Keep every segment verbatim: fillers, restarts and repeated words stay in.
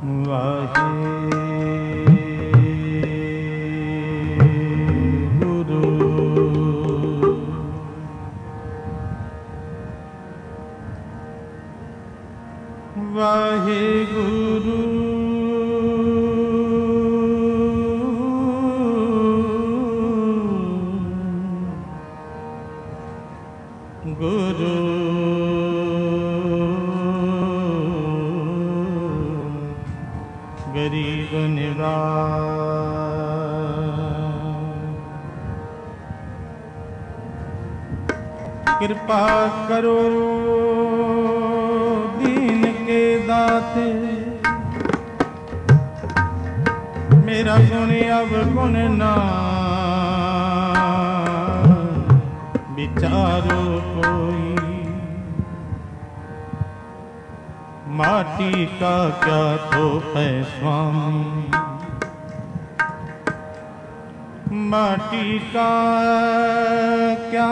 वाहेगुरु गुरु गरीब निवाज कृपा करो दीन के दाते मेरा गुण अवगुण ना विचारो कोई माटी का क्या थोप है स्वामी माटी का क्या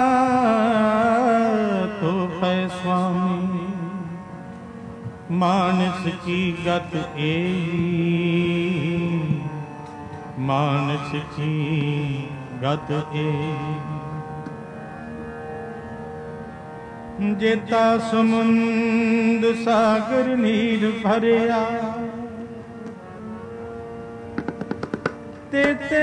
थोप है स्वामी मानस की गत एही मानस की गत एही जेता समुंद सागर नीर भरिया तेते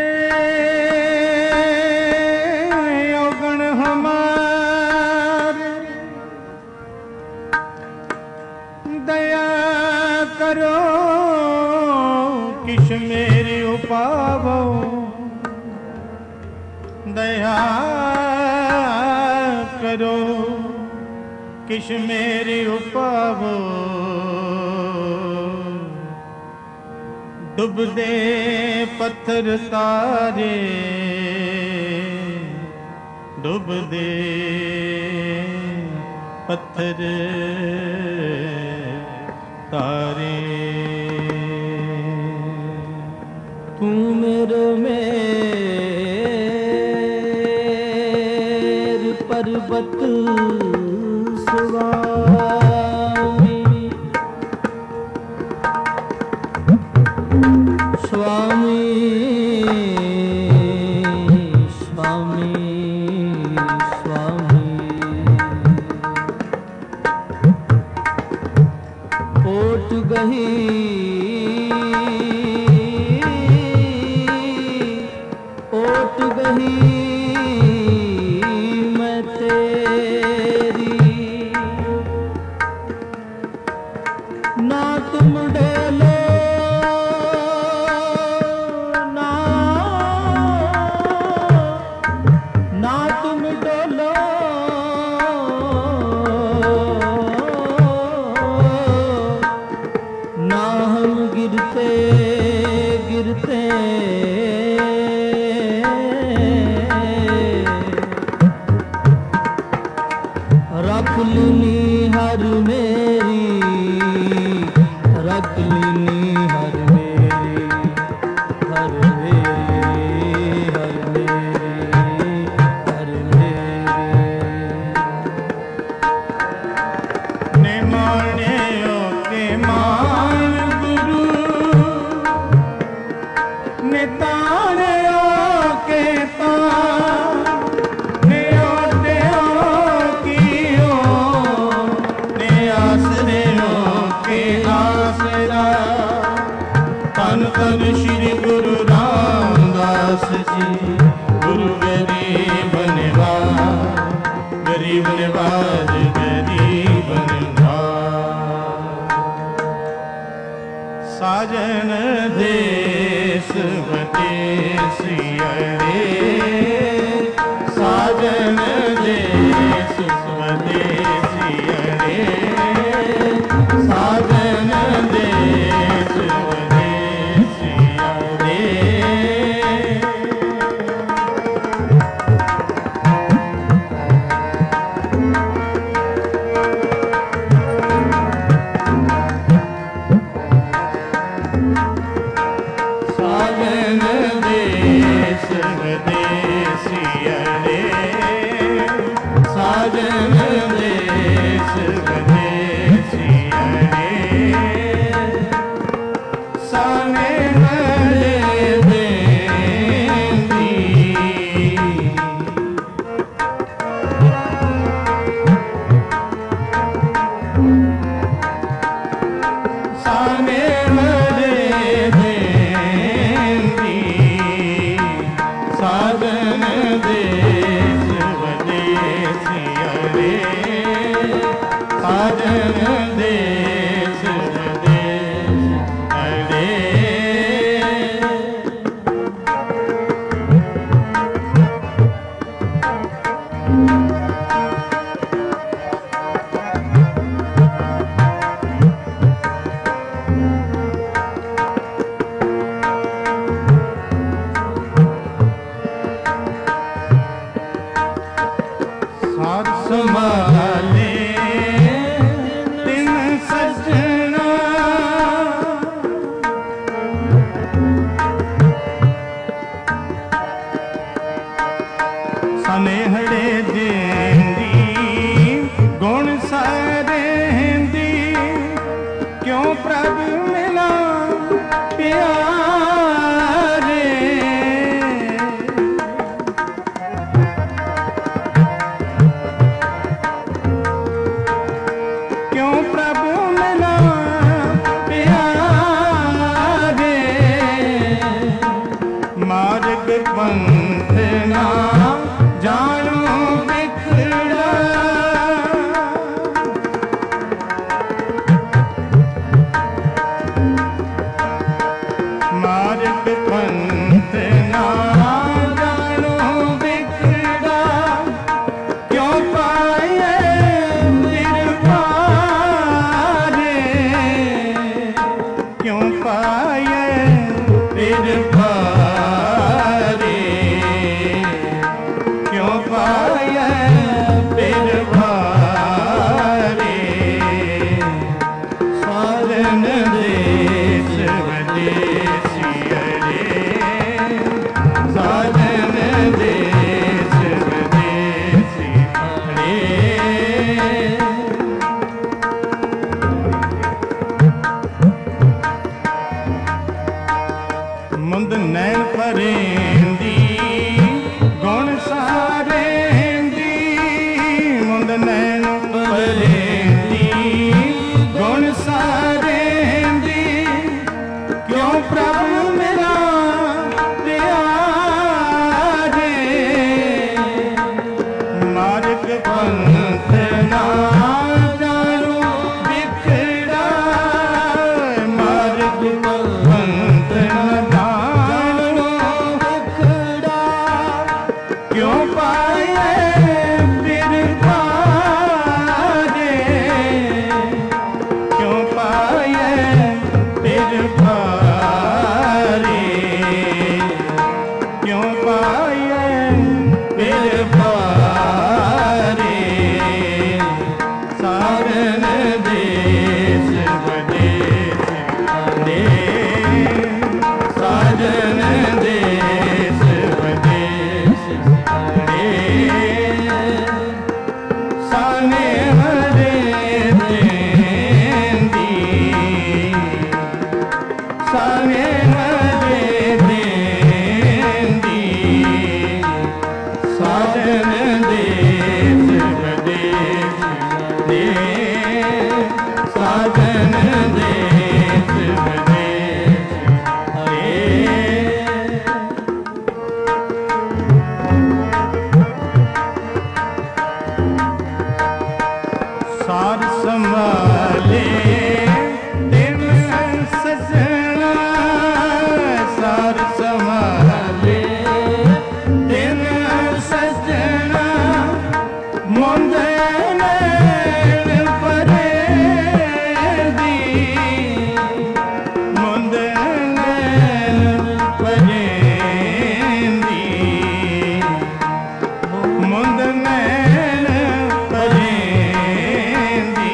अवगण हमारे दया करो किश मेरे उपावो दया करो किश मेरे उपावो डुब दे पत्थर तारे डुब दे पत्थर तारे तू मेरे मेर पर्वत स्वामी स्वामी स्वामी स्वामी ओट गही ओट गही मैं तेरी ना तुम डोलो ना ना तुम डोलो ना हम गिरते गिरते रख लीनी हर मेरी रख लीनी हर मेरी हर मेरी हर मेरी हर मेरी ने माने के मान गुरु ने ताने के तान ने ओटे कियो ने आसरे के आसरा तन तन श्री गुरु रामदास जी गुरु गरीब निवाज गरीब निवाज गरीब निवाज साजन देश विदेशिया रे साजन देश विदेशिया रे साजन देश विदेशिया रे साजन देश विदेशिया रे साजन देश विदेश अरे साथ संभाले दिन सजना सनेहड़े देंदी गुण सारे हिंदी क्यों प्रभु मिला प्यारे क्यों प्रभु मिला प्यारे मार्ग पंथ ना जानो बिखड़ा मार्ग पंथ ना जानो बिखड़ा क्यों पाए फिर पारे क्यों पाए फिर पारे क्यों पाए फिर पारे सारन देश विदेशी अरे सारन देश विदेशी अरे मुंद नैन परेंदी गुण सारे हिंदी मुंद नैन परेंदी गुण सारे हिंदी क्यों प्रभु मिला प्यारे मार्ग पंथ ना जानो बिखड़ा मार्ग पंथ ना जानो बिखड़ा क्यों पाए फिर पारे क्यों पाए फिर पारे क्यों पाए फिर पारे सारन देश विदेश अरे साजन देश विदेश अरे साने हरे देंदी साने हरे देंदी साजन देश विदेश दे साजन देश विदेश अरे सार संभाले दिन सजना सार संभाले दिन सजना मुंद नैन परेंदी मुंद नैन परेंदी मुंद नैन परेंदी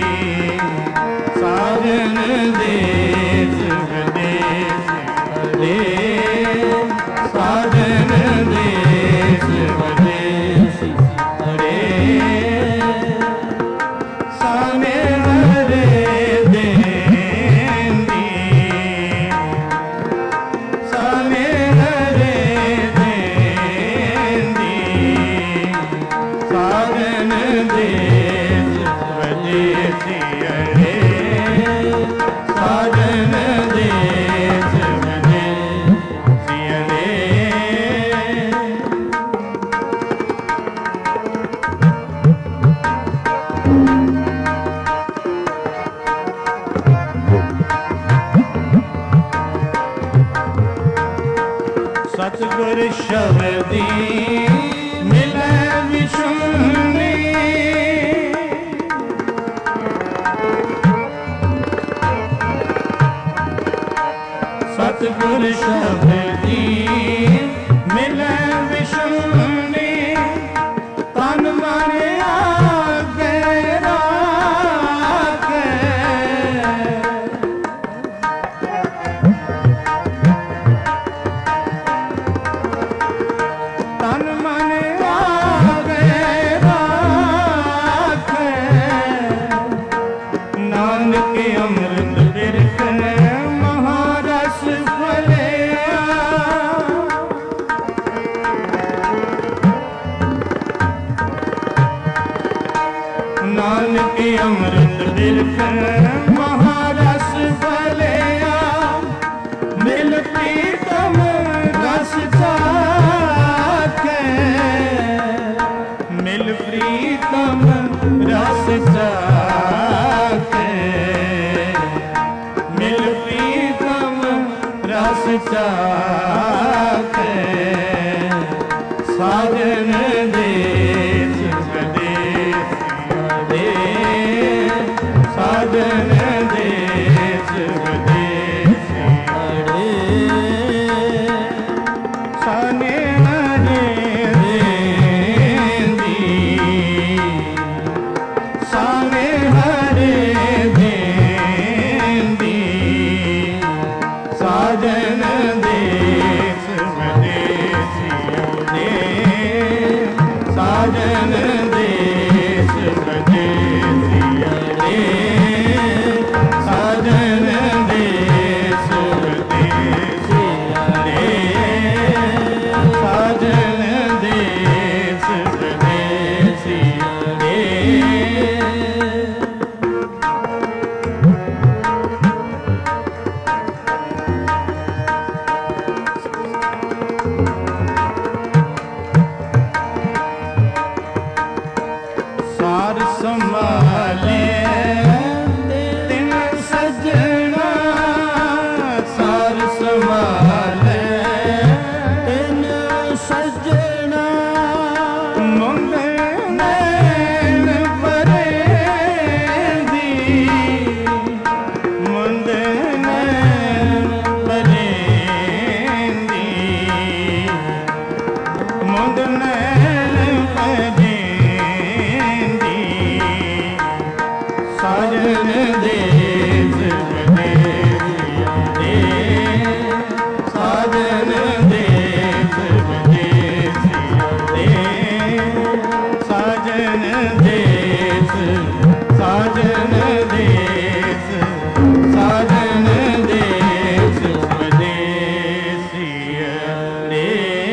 साजन देश विदेश अरे साजन देश विदेश अरे साने हरे देंदी साने हरे देंदी साजन देश विदेशी अरे साजन देश विदेशी अरे मन आगे राखे तन मन आगे राखे नानक अमृत बिरख महारस फलिया नानक अमृत बिरख महारस फलिया मिल प्रीतम रस चाखे मिल प्रीतम रस चाखे मिल प्रीतम रस चाखे साजन देश विदेश दे साजन देश विदेश अड़े सने हरे देंदी सने हरे देंदी साजन देश विदेश दे साजन देश विदेश दे साजन देश विदेश दे साजन देश विदेश दे सार संभाले तिन सजना सार संभाले तिन सजना मुंद नैन परेंदी मुंद नैन परेंदी मुंद नैन परेंदी साजन देश विदेश दे साजन देश विदेश दे साजन देश साजन देश साजन देश विदेश दे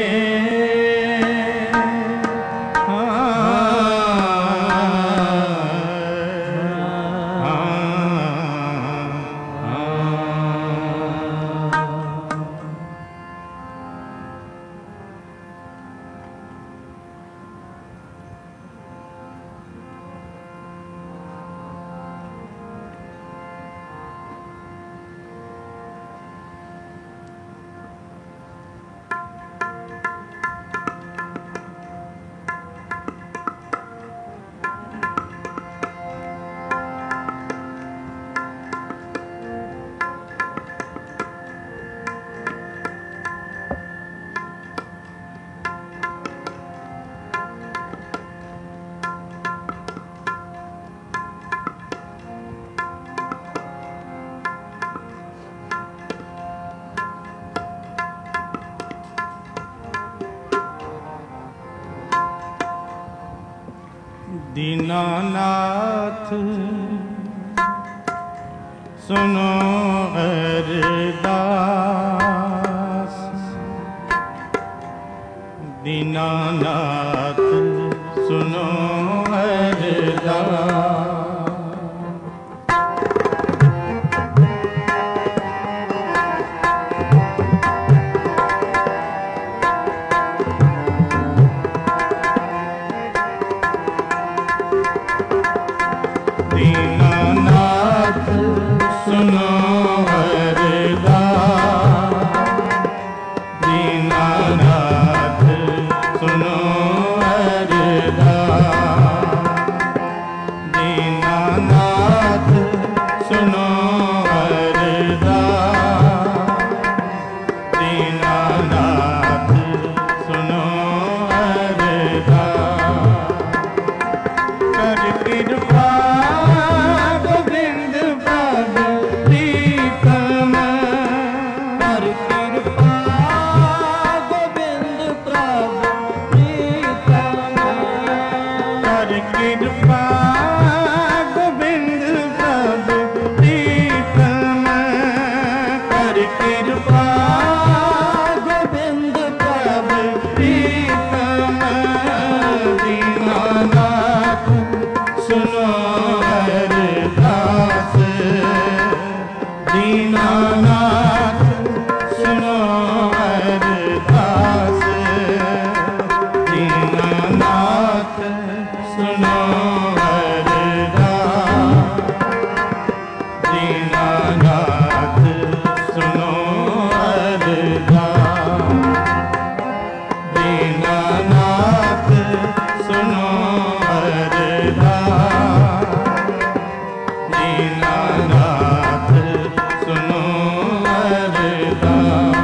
दीनानाथ सुनो अरदास दीनानाथ सुनो अरदास दीनानाथ सुनो अरदास दीनानाथ सुनो अरदास कृपा गोविंद प्रभु प्रीतम कर कृपा गोविंद प्रभु प्रीतम दीनानाथ सुनो अरदास दीनानाथ सुनो अरदास दीनानाथ सुनो अरदास दीनानाथ सुनो अरदास दीनानाथ सुनो अरदास दीनानाथ सुनो अरदास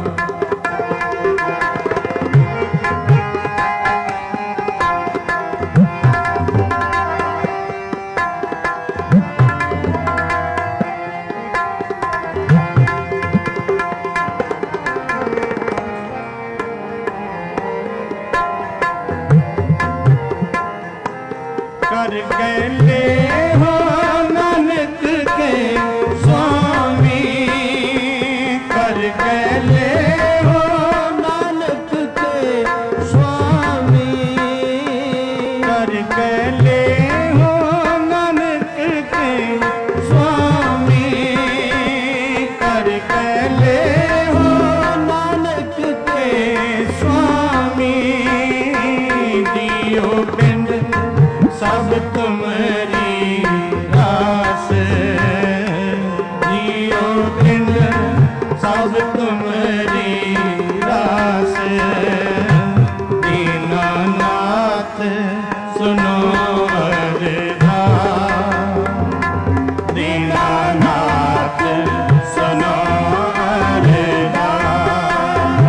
कर गले हो नानक के स्वामी कर गले हो नानक के स्वामी कर गले हो नानक के स्वामी कर गले हो नानक के स्वामी दियो पिंड सब तुम्हारी रास दियो पिंड सब तुम्हारी रास दीनानाथ सुनो अरदास दीनानाथ सुनो अरदास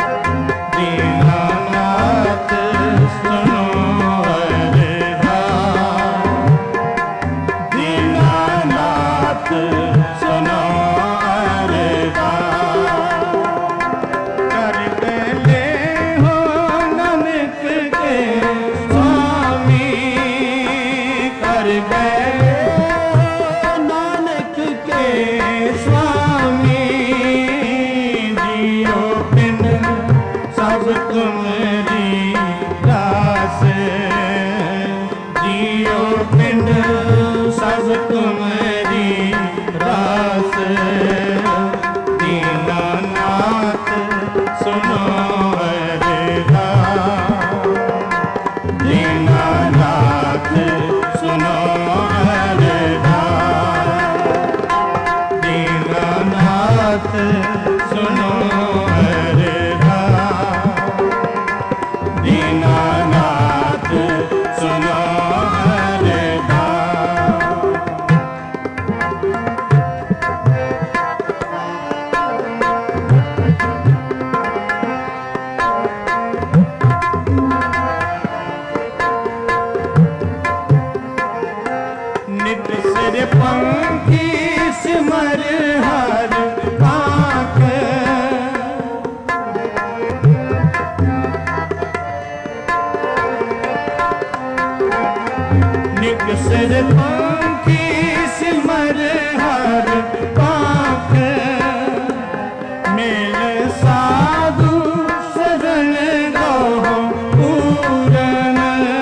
दीनानाथ सुनो अरदास दीनानाथ सुनो अरदास कर गले हो नानक के स्वामी कर गले नानक के स्वामी जियो पिंड सब तुम्हारी दास जियो पिंड सब तुम्हारी दास दीनानाथ सुनो अरदास दीनानाथ सुनो अरदास दीनानाथ सुनो अरदास दीनानाथ सुनो नित सिर पंखी सिमर हर पाक नित सिर पंखी सिमर हर पाक मेल साधु शरण गो पूरन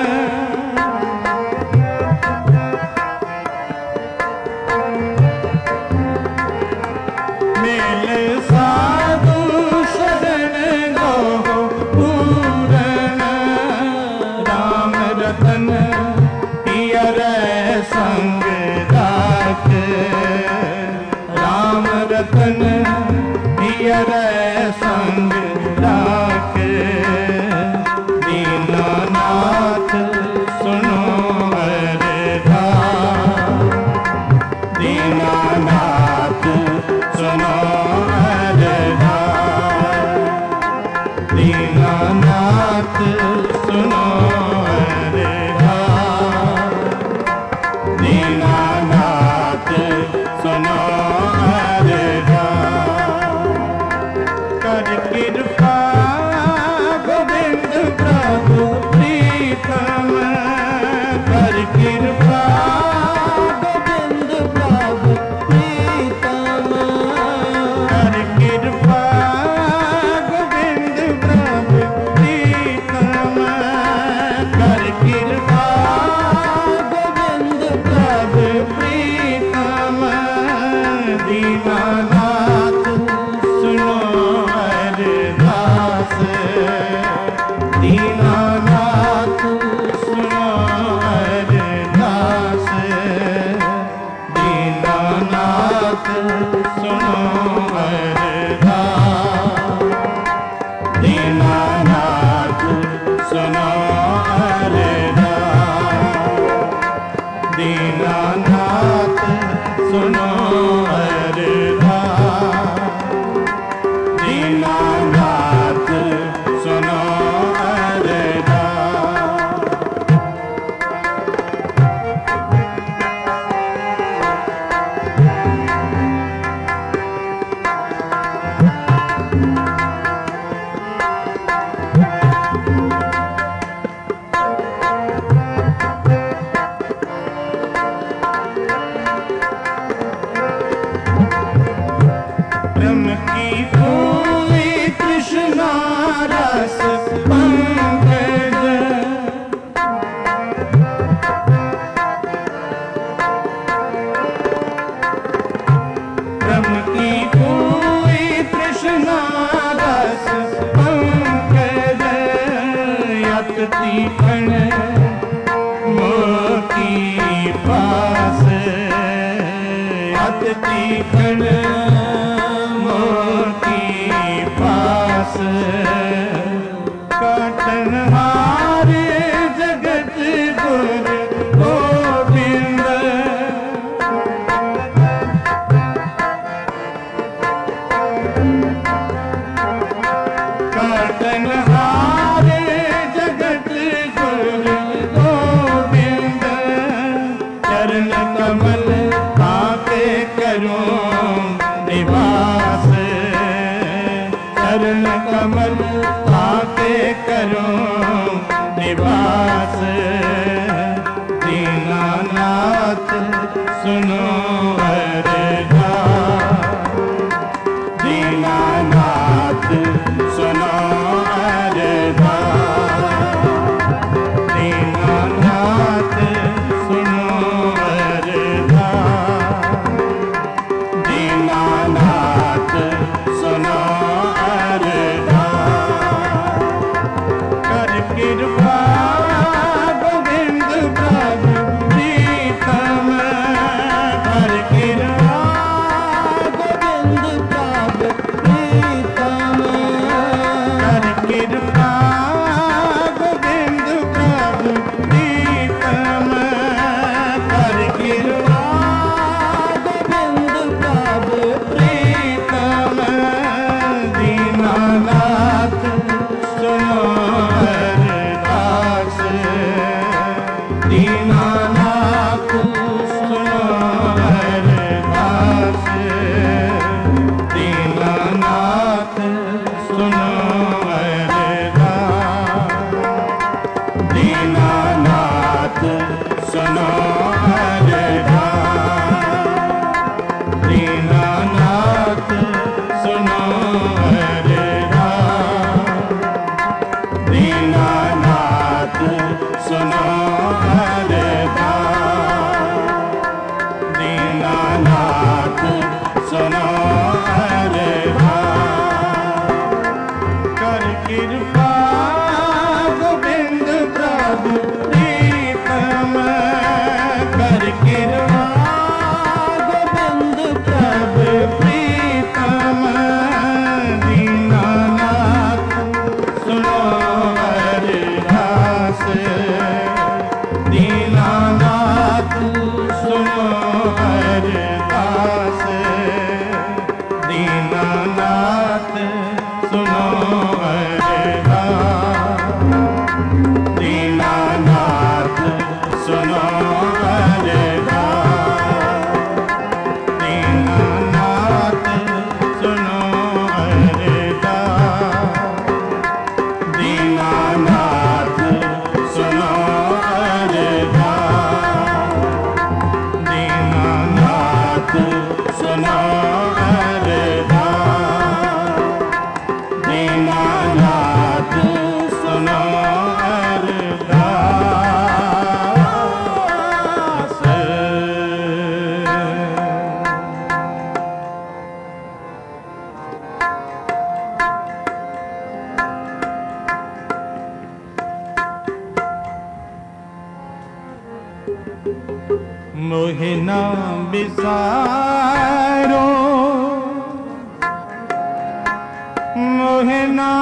मेल साधु शरण गो पूरन राम रतन पियर संग राख तीखण मोती पास काटन हारे जगत गुरु गोविंद काटन हारे जगत गुरु गोविंद चरण कमल पाके करूं निवास चरण कमल पाके करूं निवास दीनानाथ सुनो अरदास दीनानाथ सुनो अरदास दीनानाथ सुनो अरदास दीनानाथ सुनो अरदास कर कृपा गोविंद प्रभु प्रीतम कर कृपा गोविंद प्रभु प्रीतम कर कृपा गोविंद प्रभु प्रीतम कर कृपा गोविंद प्रभु प्रीतम दीनानाथ सुनो अरदास दीनानाथ सुनो अरदास दीनानाथ सुनो अरदास दीनानाथ सुनो अरदास दीनानाथ सुनो अरदास दीनानाथ सुनो अरदास दीनानाथ सुनो अरदास कर कृपा गोविंद प्रभु प्रीतम कर कृपा गोविंद प्रभु प्रीतम दीनानाथ सुनो अरदास दीनानाथ सुनो अरदास दीनानाथ सुनो अरदास दीनानाथ सुनो अरदास दीनानाथ सुनो अरदास दीनानाथ सुनो अरदास दीनानाथ सुनो अरदास दीनानाथ सुनो मोहे ना बिसारो मोहे ना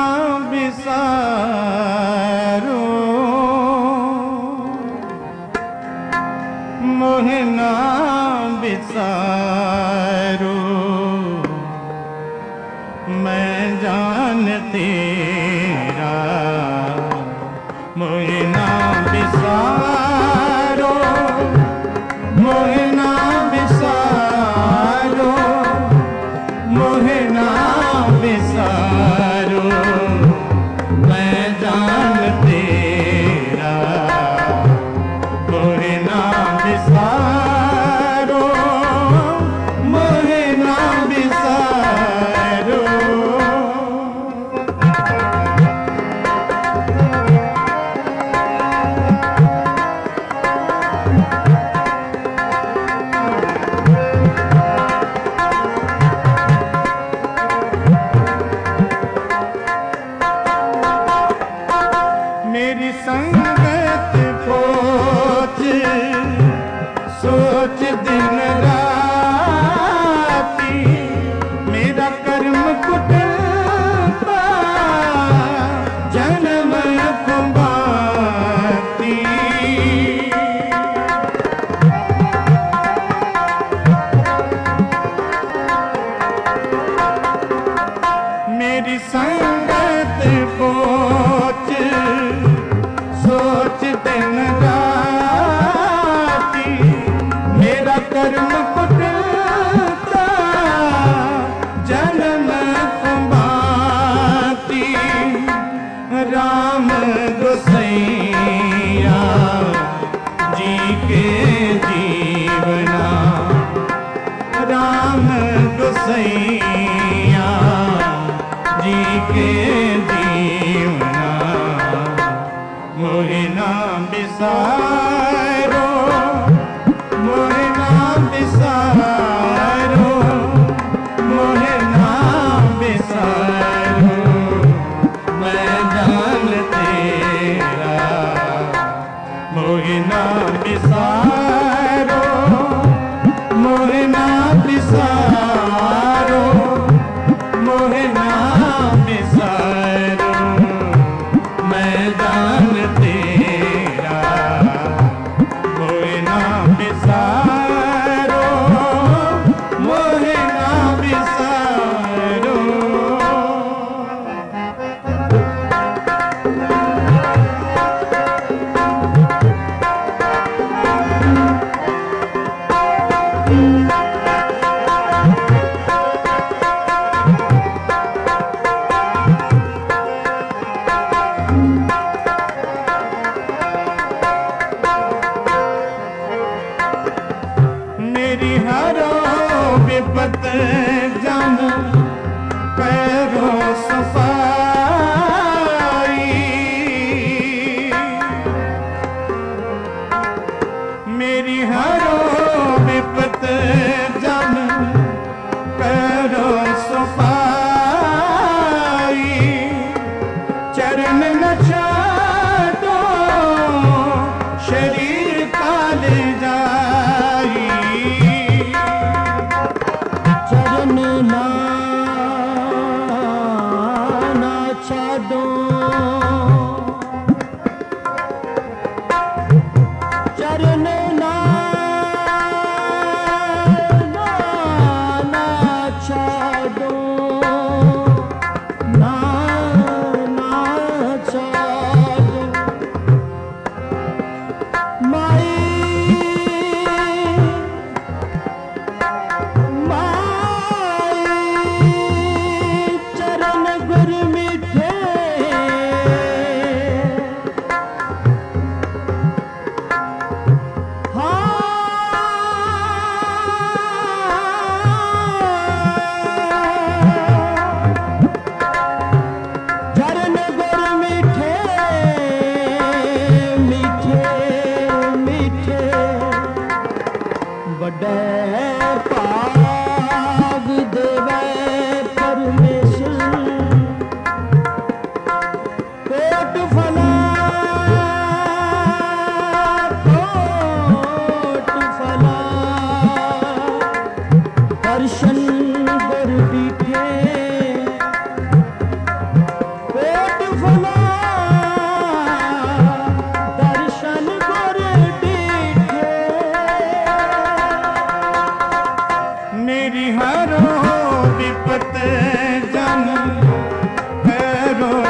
बिसारो मोहे ना बिसारो मैं जान तेरा मोहे ना बिसारो मोहे ना बिसारो मोहे ना बिसारो मैं जान तेरा मोहे ना बिसारो मेरी संगत पोच सोच दिन राती, मेरा कर्म कुटता जन्म कुमाती। राम गोसैया जी के जीवना, राम गोसैया जी के जीवना। मोहे नाम बिसारो, मोहे नाम बिसारो, मोहे नाम बिसारो। मैं जान तेरा मोहे नाम बिसारो, मोहे नाम बिसारो, मोहे नाम बिसारो। मैं जान तेरा मोहे नाम बिसारो, मोहे नाम बिसारो। मेरी हरो विपत जन पैरों सफाई, मेरी हरो विपत जन पैरों सफाई। चरण न छाड़ो शरीर काल जाई, चरण ना ना छाड़ो, चरण ना ना ना छाड़ो, ना ना छाड़ो। माई चरण गुर मिठे, चरण गुर मिठे मिठे मिठे। बड़े भाग देवे परमेश्वर, कोट फला कोट फला। दर्शन गुर दीठे कोट फला, दर्शन गुर दीठे। मेरी हरो विपत जन पैरों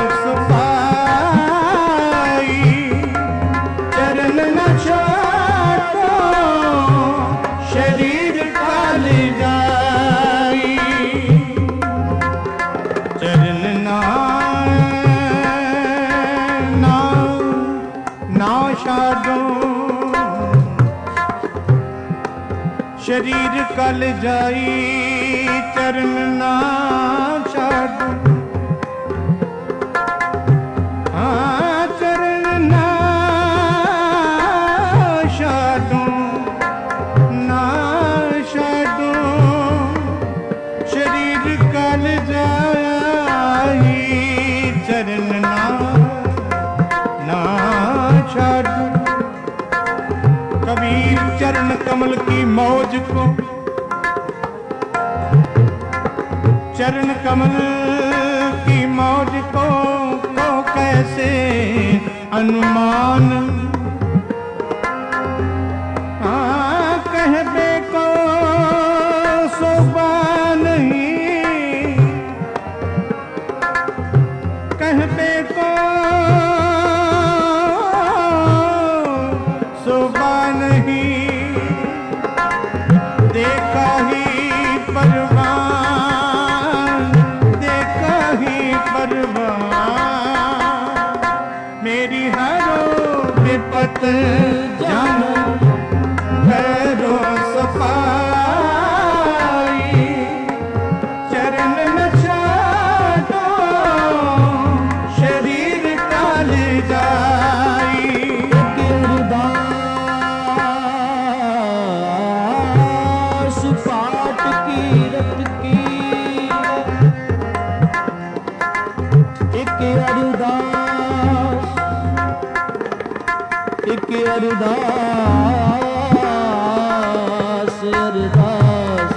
सफाई। चरण न छाड़ो शरीर काल जाई, चरण ना ना ना छाड़ो शरीर कल जाई। चरण ना छाड़ो, हाँ चरण ना छाड़ो, ना छाड़ो शरीर कल जाई। चरण ना ना छाड़ो। कबीर चरण कमल की मौज को, चरण कमल की मौज को, को कैसे अनुमान। जानन करो सफाई, चरण न छाटो शरीर काल जाई। अरदास पाठ की रत की, एक अरदास एक अरदास अरदास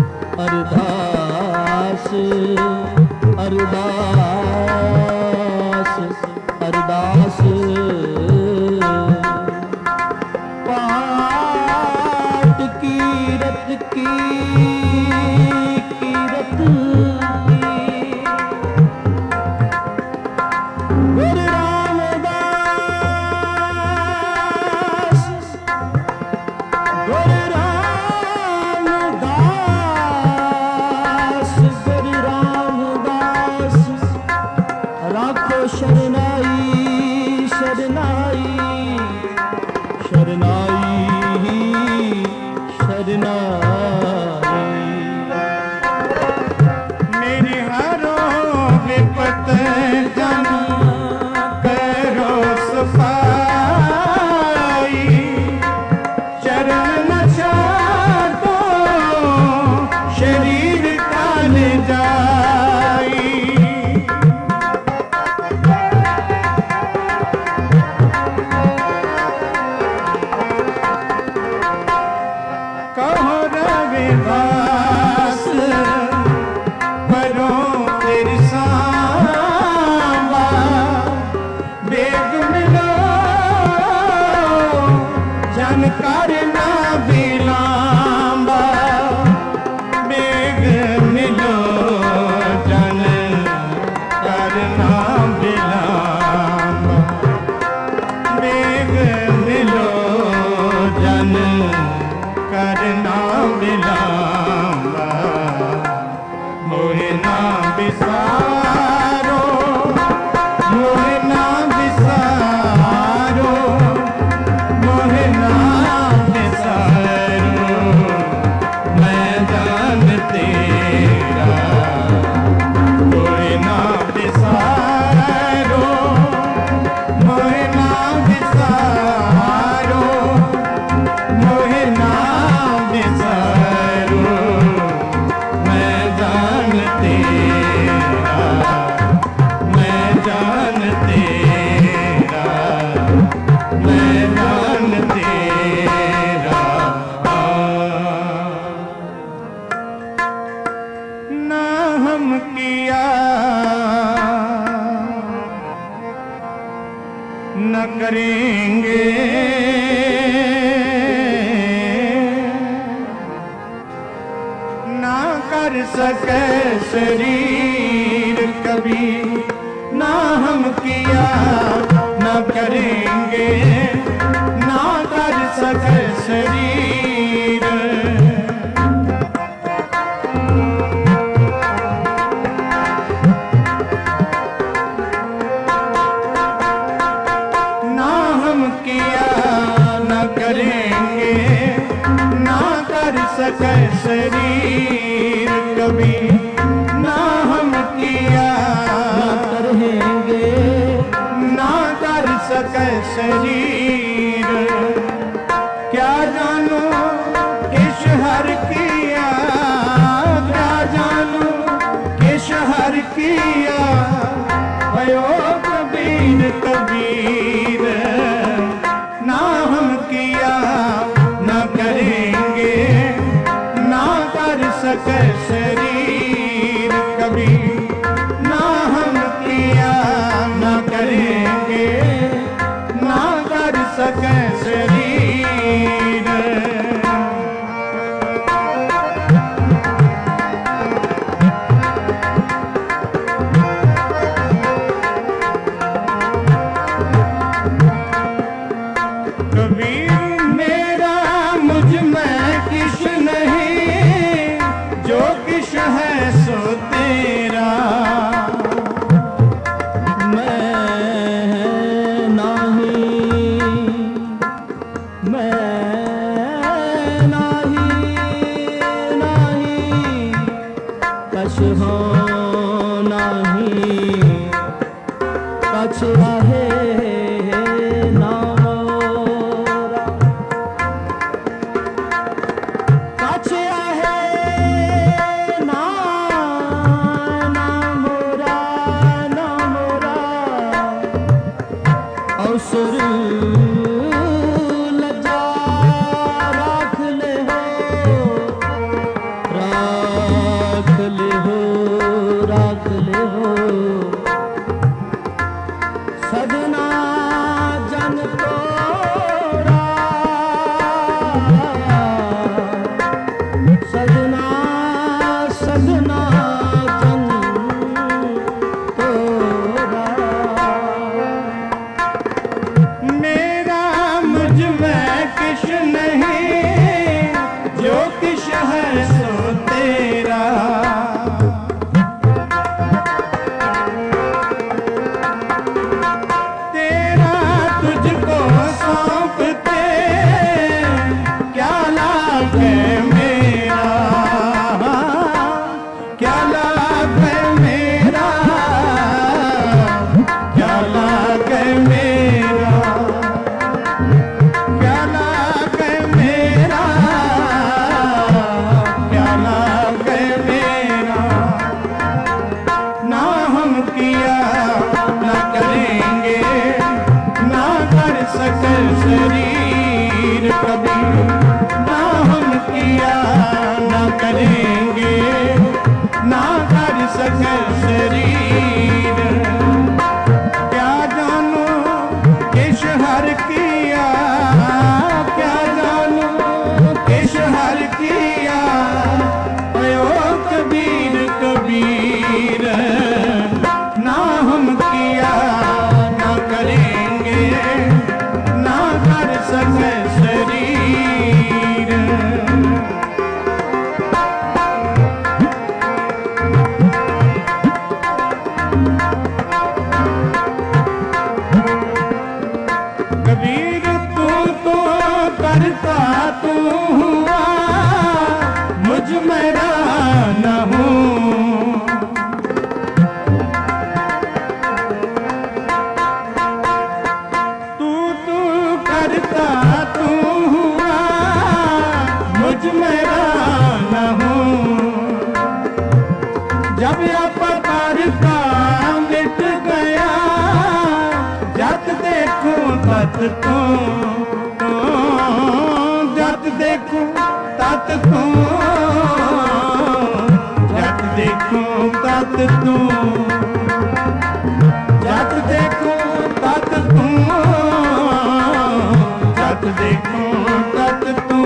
अरदास अरदास अरदास पाठ की रत की कीरत की। गुरु रामदास गुरु रामदास गुरु रामदास राखो शरनाई शरनाई शरनाई शरनाई। मेरी हरो विपत जन करो सफाई, चरण न छाटो शरीर काल जाई। कहो रविदास करो तेरी सांबा, बेग मिलो जानकार ना बिलांबा, बेग मिलो जानकार ना बिलांबा, बेग मिलो जन करना बिलांबा। मोहे ना बिसारो मोहे ना बिसारो मोहे ना बिसारो, मैं जान तेरा। मोहे ना बिसारो मोहे ना बिसारो मोहे ना बिसारो, मैं जान तेरा मैं जान तेरा मैं जान तेरा। ना हम किया न करेंगे, ना कर सके शरीर कभी, ना हम किया न करेंगे, ना कर सके शरीर। ना हम किया न करेंगे, ना कर सके शरीर कभी, ना हम किया न करेंगे ना कर सके शरीर। क्या जानो किस हर किया, क्या जानो किस हर किया, भयो कबीर कबीर। ना हम किया न करेंगे, ना कर सके शरीर कभी, ना हम किया न करेंगे, ना कर सके शरीर। कबीर मेरा मुझ में किस नहीं, जो कि नहीं, जो किश है सो तेरा। तेरा तुझको सौंपते क्या लाभ है मेरा, क्या लाभ है मेरा, क्या लाभ है मेरा, क्या लाभ है मेरा, क्या लाभ है मेरा। ना हम किया ना करेंगे, ना कर सके शरीर कभी। ना हम किया ना करेंगे, ना कर सके शरीर। क्या जानो किश हर किया, क्या जानो किश हर किया। भयो कबीर कबीर, ना हम किया ना करेंगे, ना कर सके शरीर। कबीर तू तो करता तू हुआ, मुझ मेरा न हूँ। तू तू करता तू हुआ, मुझ मेरा न हूँ। जब अपकार का मिट गया, जत देखूं तत तू, जत देखूं तत तू, जत देखूं तत तू, जत देखूं तत तू, जत देखूं तत तू।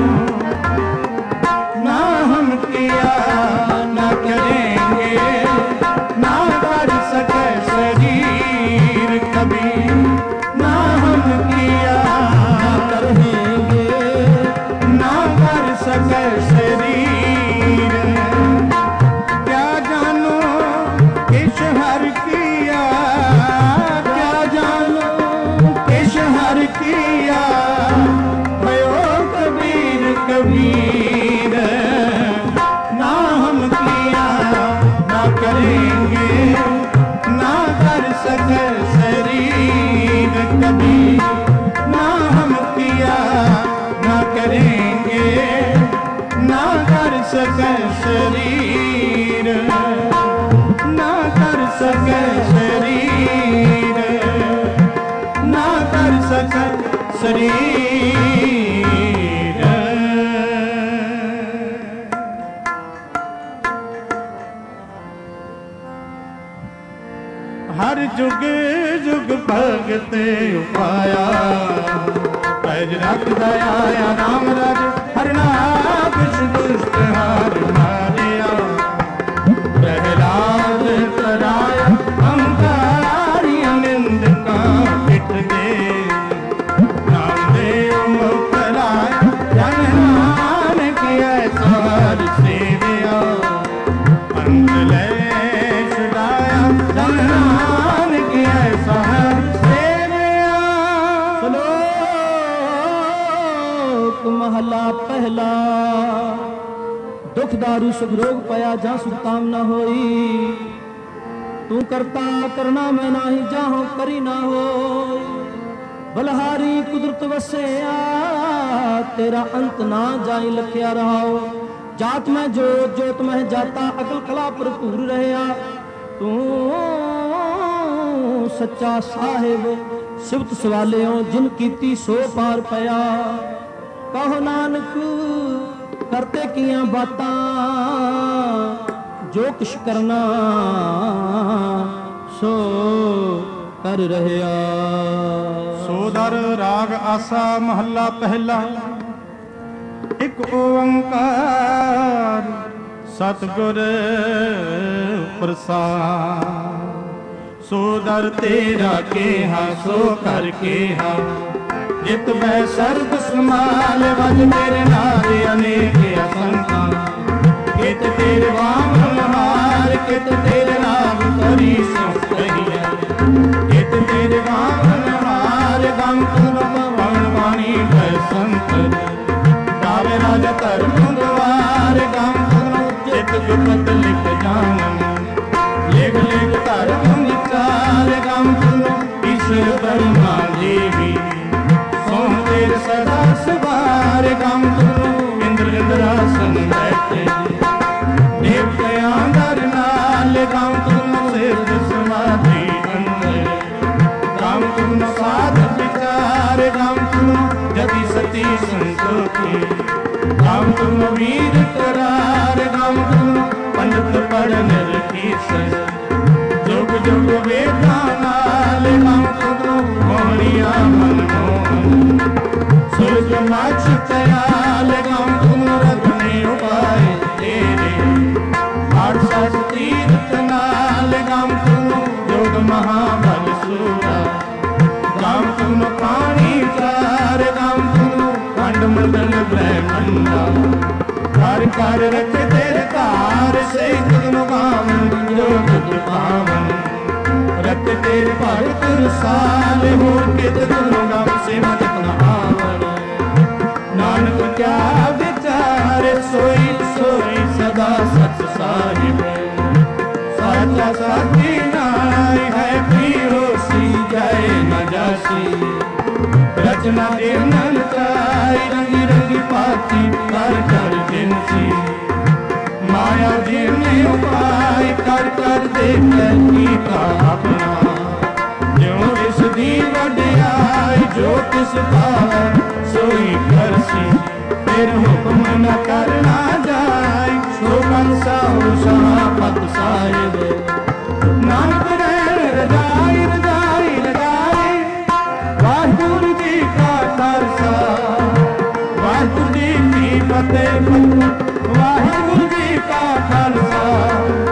ना हम किया ना करेंगे, ना कर सके शरीर कभी। ना हम किया ना करेंगे, ना कर सके शरीर। क्या जानो किश हर किया, क्या जानो किश हर किया। भयो कबीर कबीर, ना हम किया ना करेंगे, ना कर सके शरीर कभी। ना हम किया ना करेंगे, ना कर सके शरीर, ना कर सके शरीर, ना कर सके शरीर। हर जुग जुग भगते उपाया, पैज रख दया राम राज। हर नाग दुष्ट हार मारिया, प्रहलाद कराया अहंकारी निंद का पिट गए। नामदेव मुखराया जन नानक ऐसार सेविया। अंतलेश लाया जन नानक ऐसा सेविया। श्लोक महला पहला। दुख दारू सुख रोग पया जा सुख काम न होई। तू करता करना मैं नाही जाहूं करी ना हो। बलहारी कुदरत वसया तेरा अंत ना जाई लखिया रहाओ। जात में जोत जोत में जाता अकल कला भरपूर रहया। तू सच्चा साहिब सिवत सवालियों जिन कीती सो पार पया। कहो नानक करते किया बातां जो कुछ करना सो कर रहया। सोदर राग आसा महला पहला। एक ओंकार सतगुर प्रसाद। सोदर तेरा केहा सो कर केहा ਜਿਤ ਬੈ ਸਰਬ ਸਮਾਲ ਵਜ ਤੇਰੇ ਨਾਮ ਅਨੇਕ ਅਸੰਖਾਂ ਕਿਤ ਤੇਰੇ ਵਾਮਨ ਹਾਰ ਕਿਤ ਤੇਰੇ ਨਾਮ ਕਰੀ ਸਿਉ ਕਹੀਐ ਕਿਤ ਤੇਰੇ ਵਾਮਨ ਹਾਰ ਗਮ ਤੁਮ ਪਵਨ ਬਾਣੀ ਭੈ ਸੰਤ ਗਾਵੇ ਰਾਜ ਧਰਮ ਦੁਆਰ ਗਮ ਤੁਮ ਚਿਤ ਗੁਪਤ ਲਿਖ ਜਾਣਨ ਲਿਖ ਲਿਖ ਧਰਮ ਵਿਚਾਰ ਗਮ ਤੁਮ ਈਸ਼ਰ ਬ੍ਰਹਮਾ ਦੇਵੀ ਸੋਹ ਤੇਰੇ ਸਦਾ ਸਵਾਰ ਗਮ ਤੁਮ ਇੰਦਰ ਇੰਦਰਾਸਨ ਬੈਠੇ ਦੇਵਤਿਆਂ ਦਰ ਨਾਲ ਗਮ ਤੁਮ ਸਿਧ ਸਮਾਧੀ ਅੰਦਰ ਗਮ ਤੁਮ ਸਾਧ ਵਿਚਾਰ ਗਮ ਤੁਮ ਜਤੀ ਸਤੀ ਸੰਤੋਖੀ ਗਮ ਤੁਮ ਵੀਰ ਕਰਾਰ ਗਮ ਤੁਮ ਪੰਡਤ ਪੜਨ ਰਖੀਸ ਜੁਗ ਜੁਗ ਵੇਦਾਂ ਨਾਲ ਗਮ ਤੁਮ ਮੋਹਣੀਆਂ ਮਨ ਮੋਹਨ ਸੁਰਜ ਮਾਛ ਤਿਆਲ ਗਮ ਤੁਮ ਰਤਨੇ ਉਪਾਏ ਤੇਰੇ ਆਠ ਸਤ ਤੀਰਥ ਨਾਲ ਗਮ ਤੁਮ ਜੋਗ ਮਹਾਬਲ ਸੂਰਾ ਗਮ ਤੁਮ ਪਾਣੀ ਚਾਰ ਗਮ ਤੁਮ ਖੰਡ ਮੰਡਲ ਬ੍ਰਹਮੰਡਾ ਕਰ ਕਰ ਰਖ ਤੇਰੇ ਧਾਰ ਸੇ ਤੁਮ ਪਾਵਨ ਜੋਗ ਪਾਵਨ ਰਖ ਤੇਰੇ ਭਗਤ ਰਸਾਲ ਹੋ ਕਿਤ ਤੁਮ ਗਮ ਸੇਵਾ ਜਤਨ ਆਵਣ ਨਾਨਕ ਕਿਆ ਵਿਚਾਰ ਸੋਈ ਸੋਈ ਸਦਾ ਸਚ ਸਾਹਿਬ ਸਾਚਾ ਸਾਚੀ ਨਾਈ ਹੈ ਪੀਰੋ ਸੀ ਜਾਏ ਨ ਜਾਸੀ ਰਚਨਾ ਦੇ ਨਨ ਚਾਈ ਰੰਗੀ ਰੰਗੀ ਪਾਤੀ ਕਰ ਕਰ ਜਿਨਸੀ ਮਾਇਆ ਜੀ ਨੇ ਉਪਾਇ ਕਰ ਕਰ ਦੇ ਕੀਤਾ ਆਪਣਾ ਜਿਉ ਇਸ ਦੀ ਵਡਿਆਈ ਜੋ ਤਿਸ ਪਾਵੈ ਸੋਈ ਕਰਸੀ ਫਿਰ ਹੁਕਮ ਨ ਕਰਨਾ ਜਾਏ ਸੋ ਕੰਸਾ ਸ਼ਾਹਪਤ ਸਾਹਿਬ ਨਾਨਕ ਰਹਿਣ ਰਜਾਈ ਰਜਾਈ ਰਜਾਈ ਵਾਹਿਗੁਰੂ ਜੀ ਕਾ ਖਾਲਸਾ ਵਾਹਿਗੁਰੂ ਜੀ ਕੀ ਫਤਿਹ ਵਾਹਿਗੁਰੂ ਜੀ ਕਾ ਖਾਲਸਾ